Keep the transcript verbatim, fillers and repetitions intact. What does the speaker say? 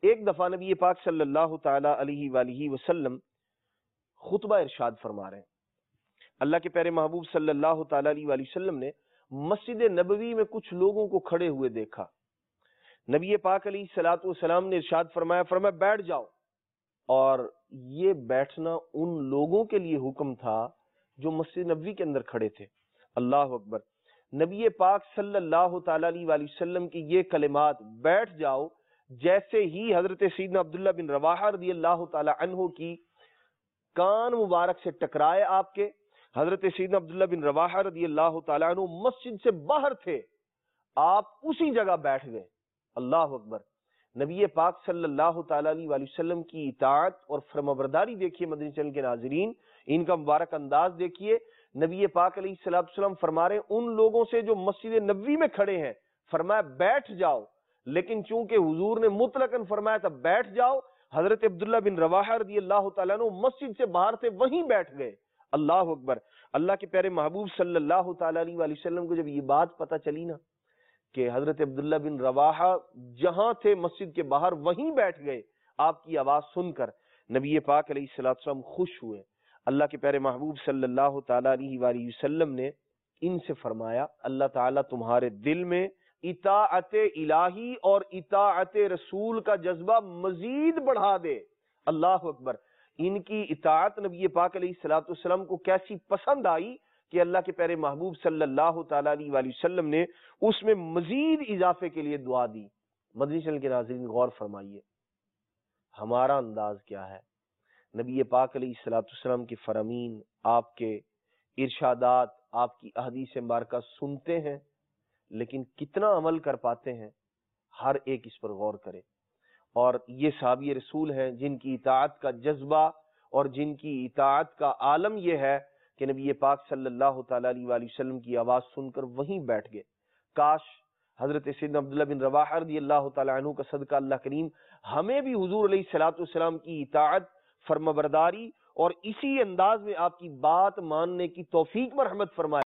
ایک دفعہ نبی پاک صلی اللہ تعالی علیہ وآلہ وسلم خطبہ ارشاد فرما رہے ہیں. اللہ کے پیارے محبوب صلی اللہ تعالی علیہ وآلہ وسلم نے مسجد نبوی میں کچھ لوگوں کو کھڑے ہوئے دیکھا. نبی پاک علیہ الصلوۃ والسلام نے ارشاد فرمایا فرمایا بیٹھ جاؤ. اور یہ بیٹھنا ان لوگوں کے لیے حکم تھا جو مسجد نبوی کے اندر کھڑے تھے. اللہ اکبر. نبی پاک صلی اللہ تعالی علیہ وآلہ وسلم کی یہ کلمات بیٹھ جاؤ جیسے ہی حضرت سیدنا عبداللہ بن رواحہ رضی اللہ تعالی عنہ کی کان مبارک سے ٹکرائے آپ کے. حضرت سیدنا عبداللہ بن رواحہ رضی اللہ تعالی عنہ مسجد سے باہر تھے, آپ اسی جگہ بیٹھ گئے. اللہ اکبر. نبی پاک صلی اللہ تعالی علیہ وآلہ وسلم کی اطاعت اور فرمانبرداری دیکھیے مدنی چینل کے ناظرین, ان کا مبارک انداز دیکھیے. نبی پاک علیہ الصلوۃ والسلام فرما رہے ہیں ان لوگوں سے جو مسجد نبوی میں کھڑے ہیں, فرمایا بیٹھ جاؤ, لیکن چونکہ حضور نے مطلقاً فرمایا تھا بیٹھ جاؤ, حضرت عبداللہ بن رواحہ رضی اللہ تعالیٰ عنہ مسجد سے باہر تھے وہیں بیٹھ گئے. اللہ اکبر. اللہ کے پیارے محبوب صلی اللہ تعالی علیہ وآلہ وسلم کو جب یہ بات پتہ چلی نا کہ حضرت عبداللہ بن رواحہ جہاں تھے مسجد کے باہر وہیں بیٹھ گئے, آپ کی آواز سن کر نبی پاک علیہ الصلوۃ والسلام خوش ہوئے. اللہ کے پیارے محبوب صلی اللہ تعالی علیہ وآلہ وسلم نے ان سے فرمایا اللہ تعالیٰ تمہارے دل میں اطاعت الہی اور اطاعت رسول کا جذبہ مزید بڑھا دے. اللہ اکبر. ان کی اطاعت نبی پاک علیہ الصلوۃ والسلام کو کیسی پسند آئی کہ اللہ کے پیارے محبوب صلی اللہ تعالی علیہ وآلہ وسلم نے اس میں مزید اضافے کے لیے دعا دی. مدنی چینل کے ناظرین غور فرمائیے ہمارا انداز کیا ہے. نبی پاک علیہ الصلوۃ والسلام کی فرامین, آپ کے ارشادات, آپ کی احادیث مبارکہ سنتے ہیں لیکن کتنا عمل کر پاتے ہیں, ہر ایک اس پر غور کرے. اور یہ صحابی رسول ہیں جن کی اطاعت کا جذبہ اور جن کی اطاعت کا عالم یہ ہے کہ نبی پاک صلی اللہ تعالی علیہ وآلہ وسلم کی آواز سن کر وہیں بیٹھ گئے. کاش حضرت سیدنا عبداللہ بن رواحہ رضی اللہ تعالی عنہ کا صدقہ اللہ کریم ہمیں بھی حضور علیہ الصلوۃ والسلام کی اطاعت, فرمانبرداری اور اسی انداز میں آپ کی بات ماننے کی توفیق مرحمت فرمائے.